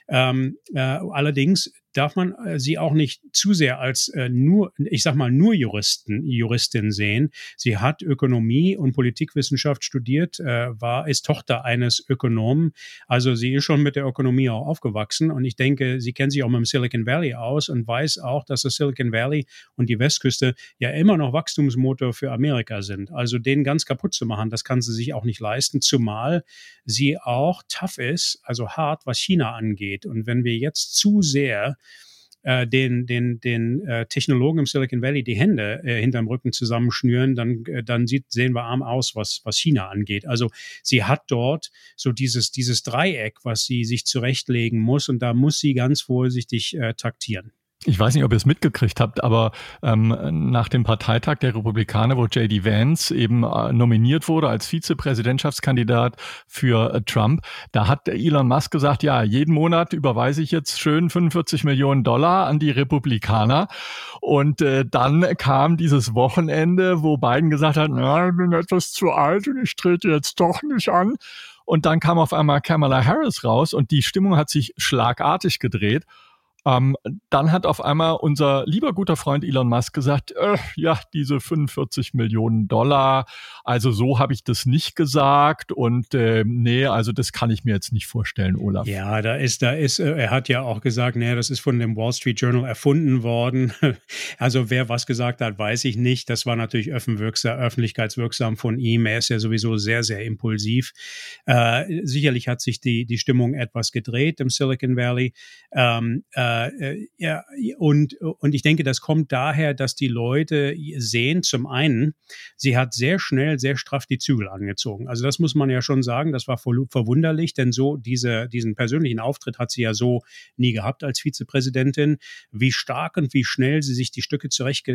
Allerdings darf man sie auch nicht zu sehr als nur Juristin sehen. Sie hat Ökonomie und Politikwissenschaft studiert, ist Tochter eines Ökonomen. Also sie ist schon mit der Ökonomie auch aufgewachsen und ich denke, sie kennt sich auch mit dem Silicon Valley aus und weiß auch, dass das Silicon Valley und die Westküste ja immer noch Wachstumsmotor für Amerika sind. Also den ganz kaputt zu machen, das kann sie sich auch nicht leisten, zumal sie auch tough ist, also hart, was China angeht. Und wenn wir jetzt zu sehr den Technologen im Silicon Valley die Hände hinterm Rücken zusammenschnüren, dann sehen wir arm aus, was China angeht. Also sie hat dort so dieses Dreieck, was sie sich zurechtlegen muss und da muss sie ganz vorsichtig taktieren. Ich weiß nicht, ob ihr es mitgekriegt habt, aber nach dem Parteitag der Republikaner, wo J.D. Vance eben nominiert wurde als Vizepräsidentschaftskandidat für Trump, da hat Elon Musk gesagt, ja, jeden Monat überweise ich jetzt schön $45 Millionen an die Republikaner. Und dann kam dieses Wochenende, wo Biden gesagt hat, na, ich bin etwas zu alt und ich trete jetzt doch nicht an. Und dann kam auf einmal Kamala Harris raus und die Stimmung hat sich schlagartig gedreht. Dann hat auf einmal unser lieber guter Freund Elon Musk gesagt, ja, diese 45 Millionen $, also so habe ich das nicht gesagt und nee, also das kann ich mir jetzt nicht vorstellen, Olaf. Ja, er hat ja auch gesagt, naja, das ist von dem Wall Street Journal erfunden worden. Also wer was gesagt hat, weiß ich nicht. Das war natürlich öffentlichkeitswirksam von ihm. Er ist ja sowieso sehr, sehr impulsiv. Sicherlich hat sich die Stimmung etwas gedreht im Silicon Valley. Ja, und ich denke, das kommt daher, dass die Leute sehen, zum einen, sie hat sehr schnell, sehr straff die Zügel angezogen. Also das muss man ja schon sagen, das war verwunderlich, denn so diesen persönlichen Auftritt hat sie ja so nie gehabt als Vizepräsidentin. Wie stark und wie schnell sie sich die Stücke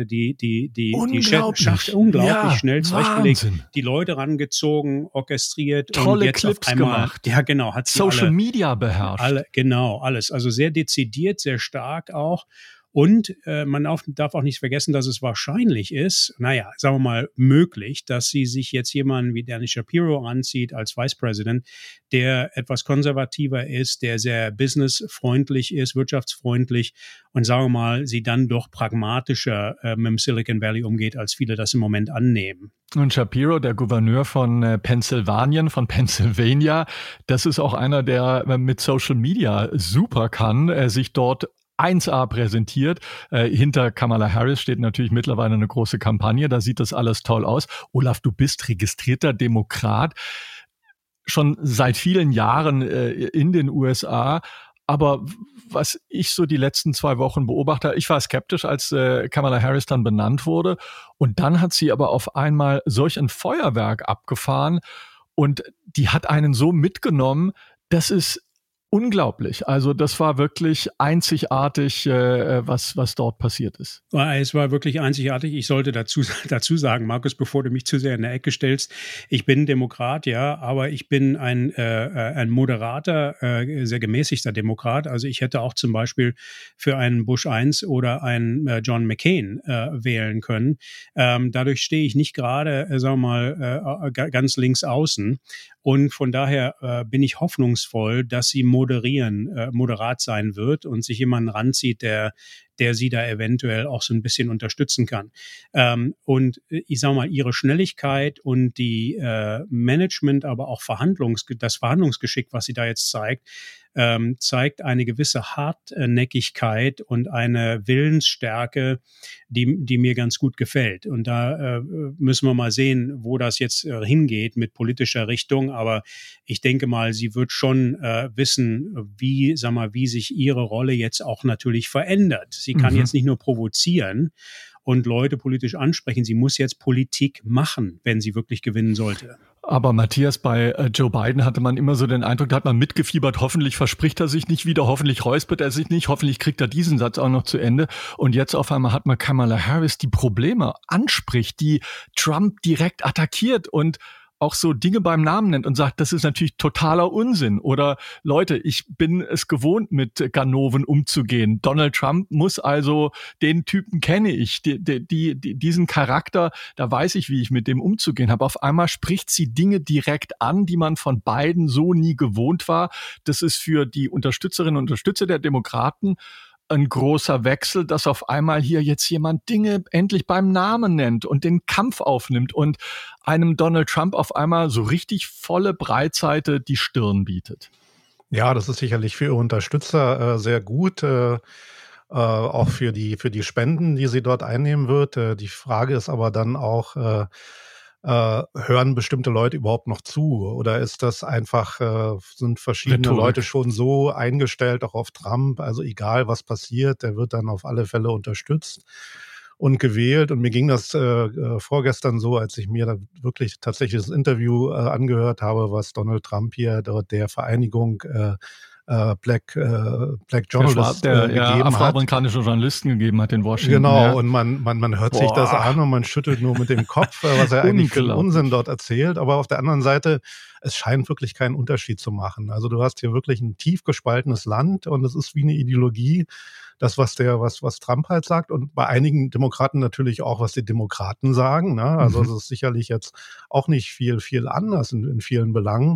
unglaublich schnell zurechtgelegt, Wahnsinn. Die Leute rangezogen, orchestriert tolle und jetzt Clips auf einmal gemacht. Ja, genau, hat sie Social Media beherrscht. Alles. Also sehr dezidiert, sehr stark auch. Und man darf auch nicht vergessen, dass es wahrscheinlich ist, sagen wir mal möglich, dass sie sich jetzt jemanden wie Danny Shapiro anzieht als Vice President, der etwas konservativer ist, der sehr businessfreundlich ist, wirtschaftsfreundlich und sagen wir mal, sie dann doch pragmatischer mit dem Silicon Valley umgeht, als viele das im Moment annehmen. Und Shapiro, der Gouverneur von Pennsylvania, das ist auch einer, der mit Social Media super kann, sich dort 1A präsentiert. Hinter Kamala Harris steht natürlich mittlerweile eine große Kampagne. Da sieht das alles toll aus. Olaf, du bist registrierter Demokrat, schon seit vielen Jahren in den USA. Aber was ich so die letzten 2 Wochen beobachte, ich war skeptisch, als Kamala Harris dann benannt wurde. Und dann hat sie aber auf einmal solch ein Feuerwerk abgefahren. Und die hat einen so mitgenommen, das ist unglaublich. Also das war wirklich einzigartig, was dort passiert ist. Es war wirklich einzigartig. Ich sollte dazu sagen, Markus, bevor du mich zu sehr in der Ecke stellst, ich bin Demokrat, ja, aber ich bin ein moderater, sehr gemäßigter Demokrat. Also ich hätte auch zum Beispiel für einen Bush I oder einen John McCain wählen können. Dadurch stehe ich nicht gerade, sagen wir mal, ganz links außen. Und von daher bin ich hoffnungsvoll, dass sie moderat sein wird und sich jemanden ranzieht, der sie da eventuell auch so ein bisschen unterstützen kann. Und ich sage mal, ihre Schnelligkeit und die Management, aber auch das Verhandlungsgeschick, was sie da jetzt zeigt eine gewisse Hartnäckigkeit und eine Willensstärke, die mir ganz gut gefällt. Und da müssen wir mal sehen, wo das jetzt hingeht mit politischer Richtung. Aber ich denke mal, sie wird schon wissen, wie sich ihre Rolle jetzt auch natürlich verändert. Sie kann jetzt nicht nur provozieren und Leute politisch ansprechen. Sie muss jetzt Politik machen, wenn sie wirklich gewinnen sollte. Aber Matthias, bei Joe Biden hatte man immer so den Eindruck, da hat man mitgefiebert, hoffentlich verspricht er sich nicht wieder, hoffentlich räuspert er sich nicht, hoffentlich kriegt er diesen Satz auch noch zu Ende. Und jetzt auf einmal hat man Kamala Harris, die Probleme anspricht, die Trump direkt attackiert und auch so Dinge beim Namen nennt und sagt, das ist natürlich totaler Unsinn. Oder Leute, ich bin es gewohnt, mit Ganoven umzugehen. Donald Trump muss also, den Typen kenne ich, diesen Charakter, da weiß ich, wie ich mit dem umzugehen habe. Auf einmal spricht sie Dinge direkt an, die man von beiden so nie gewohnt war. Das ist für die Unterstützerinnen und Unterstützer der Demokraten ein großer Wechsel, dass auf einmal hier jetzt jemand Dinge endlich beim Namen nennt und den Kampf aufnimmt und einem Donald Trump auf einmal so richtig volle Breitseite die Stirn bietet. Ja, das ist sicherlich für ihre Unterstützer sehr gut, auch für die Spenden, die sie dort einnehmen wird. Die Frage ist aber dann auch, hören bestimmte Leute überhaupt noch zu? Oder ist das einfach, sind verschiedene Rhetorik. Leute schon so eingestellt, auch auf Trump? Also egal, was passiert, der wird dann auf alle Fälle unterstützt und gewählt. Und mir ging das vorgestern so, als ich mir da wirklich tatsächlich das Interview angehört habe, was Donald Trump hier dort der Vereinigung Black Journalists gegeben hat. Afroamerikanische Journalisten gegeben hat in Washington. Genau, ja. und man hört sich das an und man schüttelt nur mit dem Kopf, was er eigentlich für einen Unsinn dort erzählt. Aber auf der anderen Seite, es scheint wirklich keinen Unterschied zu machen. Also du hast hier wirklich ein tief gespaltenes Land und es ist wie eine Ideologie, das, was Trump halt sagt, und bei einigen Demokraten natürlich auch, was die Demokraten sagen. Ne? Also es ist sicherlich jetzt auch nicht viel anders in vielen Belangen.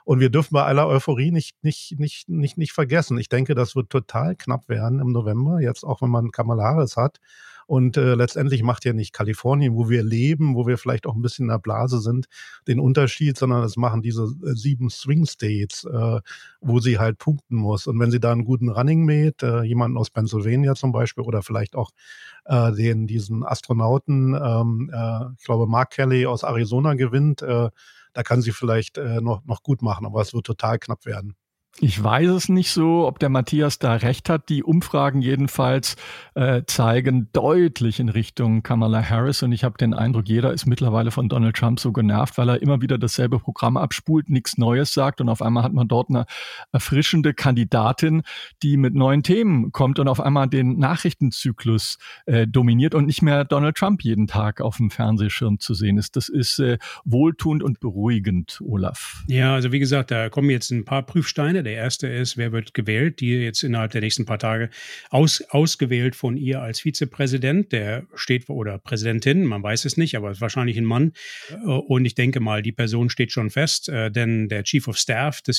Und wir dürfen bei aller Euphorie nicht vergessen. Ich denke, das wird total knapp werden im November, jetzt auch wenn man Kamala Harris hat. Und letztendlich macht ja nicht Kalifornien, wo wir leben, wo wir vielleicht auch ein bisschen in der Blase sind, den Unterschied, sondern es machen diese 7 Swing States, wo sie halt punkten muss. Und wenn sie da einen guten Running Mate, jemanden aus Pennsylvania zum Beispiel oder vielleicht auch diesen Astronauten, ich glaube Mark Kelly aus Arizona gewinnt, da kann sie vielleicht noch gut machen, aber es wird total knapp werden. Ich weiß es nicht so, ob der Matthias da recht hat. Die Umfragen jedenfalls zeigen deutlich in Richtung Kamala Harris. Und ich habe den Eindruck, jeder ist mittlerweile von Donald Trump so genervt, weil er immer wieder dasselbe Programm abspult, nichts Neues sagt. Und auf einmal hat man dort eine erfrischende Kandidatin, die mit neuen Themen kommt und auf einmal den Nachrichtenzyklus dominiert und nicht mehr Donald Trump jeden Tag auf dem Fernsehschirm zu sehen ist. Das ist wohltuend und beruhigend, Olaf. Ja, also wie gesagt, da kommen jetzt ein paar Prüfsteine. Der erste ist, wer wird gewählt? Die jetzt innerhalb der nächsten paar Tage ausgewählt von ihr als Vizepräsident. Der steht, oder Präsidentin, man weiß es nicht, aber ist wahrscheinlich ein Mann. Und ich denke mal, die Person steht schon fest, denn der Chief of Staff des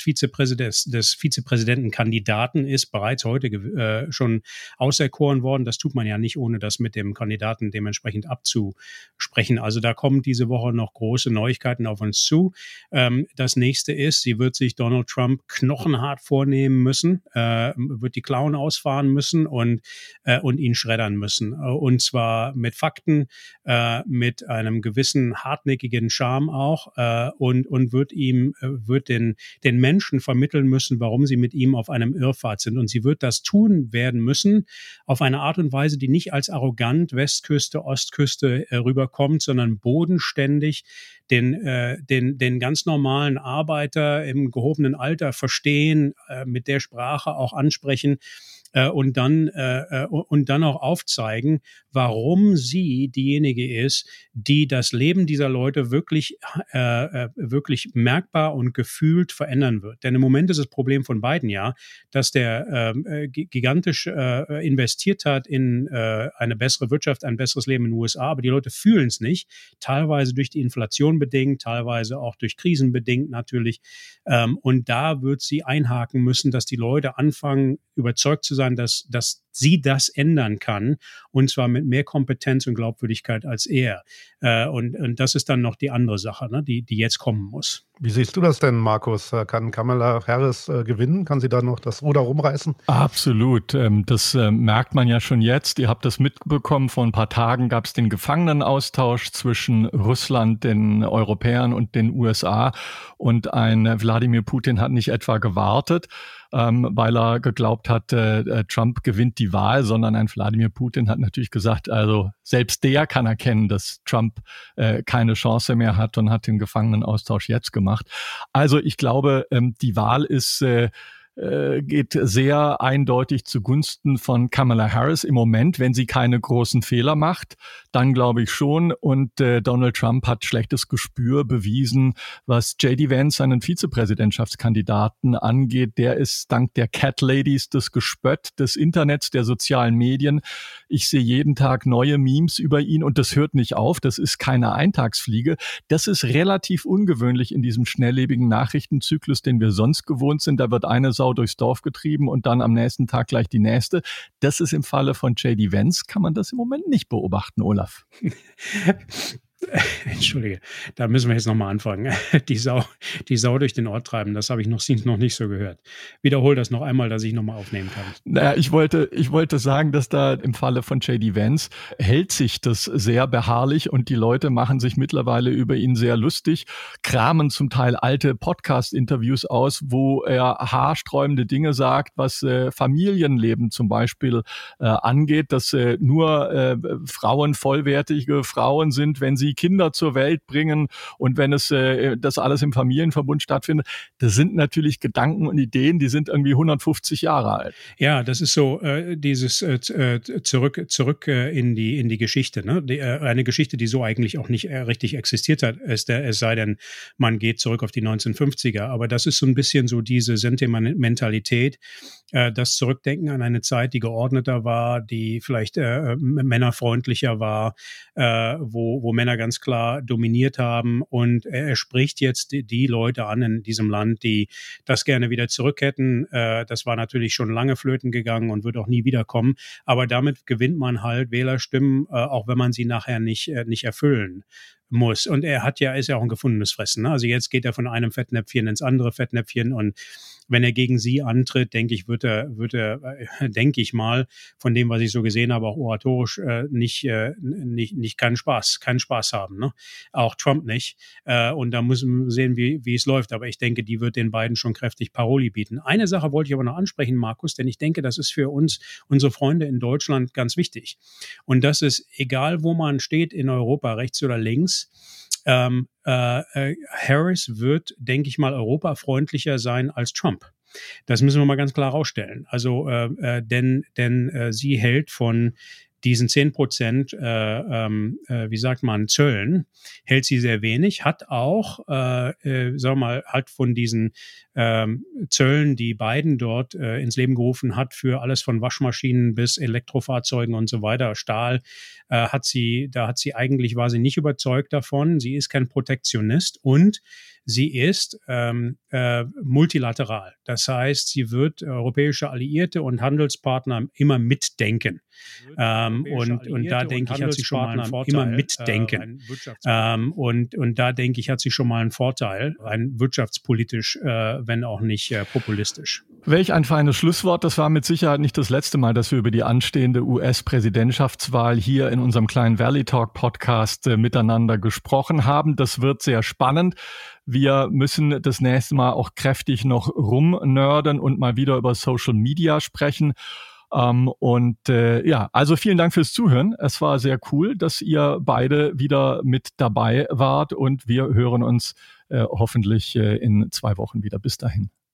Vizepräsidentenkandidaten ist bereits heute schon auserkoren worden. Das tut man ja nicht, ohne das mit dem Kandidaten dementsprechend abzusprechen. Also da kommen diese Woche noch große Neuigkeiten auf uns zu. Das nächste ist, sie wird sich Donald Trump knochenhart vornehmen müssen, wird die Klauen ausfahren müssen und ihn schreddern müssen. Und zwar mit Fakten, mit einem gewissen hartnäckigen Charme auch und wird den Menschen vermitteln müssen, warum sie mit ihm auf einem Irrpfad sind. Und sie wird das tun werden müssen auf eine Art und Weise, die nicht als arrogant Westküste, Ostküste rüberkommt, sondern bodenständig den ganz normalen Arbeiter im gehobenen Alter verstehen, mit der Sprache auch ansprechen und dann auch aufzeigen, warum sie diejenige ist, die das Leben dieser Leute wirklich merkbar und gefühlt verändern wird. Denn im Moment ist das Problem von Biden ja, dass der gigantisch investiert hat in eine bessere Wirtschaft, ein besseres Leben in den USA, aber die Leute fühlen es nicht, teilweise durch die Inflation bedingt, teilweise auch durch Krisen bedingt natürlich. Und da wird sie einhaken müssen, dass die Leute anfangen, überzeugt zu sein, dass sie das ändern kann, und zwar mit mehr Kompetenz und Glaubwürdigkeit als er. Und das ist dann noch die andere Sache, ne, die jetzt kommen muss. Wie siehst du das denn, Markus? Kann Kamala Harris gewinnen? Kann sie da noch das Ruder rumreißen? Absolut. Das merkt man ja schon jetzt. Ihr habt das mitbekommen. Vor ein paar Tagen gab es den Gefangenenaustausch zwischen Russland, den Europäern und den USA. Und ein Wladimir Putin hat nicht etwa gewartet, weil er geglaubt hat, Trump gewinnt die Wahl, sondern ein Wladimir Putin hat natürlich gesagt, also selbst der kann erkennen, dass Trump keine Chance mehr hat und hat den Gefangenenaustausch jetzt gemacht. Also ich glaube, die Wahl geht sehr eindeutig zugunsten von Kamala Harris im Moment. Wenn sie keine großen Fehler macht, dann glaube ich schon. Und Donald Trump hat schlechtes Gespür bewiesen, was J.D. Vance, seinen Vizepräsidentschaftskandidaten, angeht. Der ist dank der Cat Ladies das Gespött des Internets, der sozialen Medien. Ich sehe jeden Tag neue Memes über ihn und das hört nicht auf. Das ist keine Eintagsfliege. Das ist relativ ungewöhnlich in diesem schnelllebigen Nachrichtenzyklus, den wir sonst gewohnt sind. Da wird eine Sau durchs Dorf getrieben und dann am nächsten Tag gleich die nächste. Das ist im Falle von J.D. Vance, kann man das im Moment nicht beobachten, Olaf. Entschuldige, da müssen wir jetzt nochmal anfangen. Die Sau durch den Ort treiben, das habe ich noch nicht so gehört. Wiederhol das noch einmal, dass ich nochmal aufnehmen kann. Naja, ich wollte sagen, dass da im Falle von J.D. Vance hält sich das sehr beharrlich und die Leute machen sich mittlerweile über ihn sehr lustig, kramen zum Teil alte Podcast-Interviews aus, wo er haarsträubende Dinge sagt, was Familienleben zum Beispiel angeht, dass nur Frauen vollwertige Frauen sind, wenn sie Kinder zur Welt bringen und wenn das alles im Familienverbund stattfindet. Das sind natürlich Gedanken und Ideen, die sind irgendwie 150 Jahre alt. Ja, das ist so dieses zurück in die Geschichte, ne? Eine Geschichte, die so eigentlich auch nicht richtig existiert hat, es sei denn, man geht zurück auf die 1950er. Aber das ist so ein bisschen so diese Sentimentalität, das Zurückdenken an eine Zeit, die geordneter war, die vielleicht männerfreundlicher war, wo Männer Republikaner ganz klar dominiert haben. Und er spricht jetzt die Leute an in diesem Land, die das gerne wieder zurück hätten. Das war natürlich schon lange flöten gegangen und wird auch nie wiederkommen. Aber damit gewinnt man halt Wählerstimmen, auch wenn man sie nachher nicht erfüllen muss. Und ist ja auch ein gefundenes Fressen. Ne? Also jetzt geht er von einem Fettnäpfchen ins andere Fettnäpfchen, und wenn er gegen sie antritt, denke ich, wird er, denke ich mal, von dem, was ich so gesehen habe, auch oratorisch nicht keinen Spaß haben. Ne? Auch Trump nicht. Und da müssen wir sehen, wie es läuft. Aber ich denke, die wird den beiden schon kräftig Paroli bieten. Eine Sache wollte ich aber noch ansprechen, Markus, denn ich denke, das ist für uns, unsere Freunde in Deutschland, ganz wichtig. Und das ist, egal wo man steht in Europa, rechts oder links, Harris wird, denke ich mal, europafreundlicher sein als Trump. Das müssen wir mal ganz klar rausstellen. Also, denn sie hält von diesen 10%, wie sagt man, Zöllen, hält sie sehr wenig, hat auch, sagen wir mal, halt von diesen Zöllen, die Biden dort ins Leben gerufen hat, für alles von Waschmaschinen bis Elektrofahrzeugen und so weiter, Stahl, war sie eigentlich nicht überzeugt davon. Sie ist kein Protektionist und sie ist multilateral. Das heißt, sie wird europäische Alliierte und Handelspartner immer mitdenken. Und da denke ich, hat sie schon mal einen Vorteil. Immer mitdenken. Und da denke ich, hat sie schon mal einen Vorteil, rein wirtschaftspolitisch, wenn auch nicht populistisch. Welch ein feines Schlusswort. Das war mit Sicherheit nicht das letzte Mal, dass wir über die anstehende US-Präsidentschaftswahl hier in unserem kleinen Valley Talk Podcast miteinander gesprochen haben. Das wird sehr spannend. Wir müssen das nächste Mal auch kräftig noch rumnörden und mal wieder über Social Media sprechen. Also vielen Dank fürs Zuhören. Es war sehr cool, dass ihr beide wieder mit dabei wart, und wir hören uns hoffentlich in 2 Wochen wieder. Bis dahin.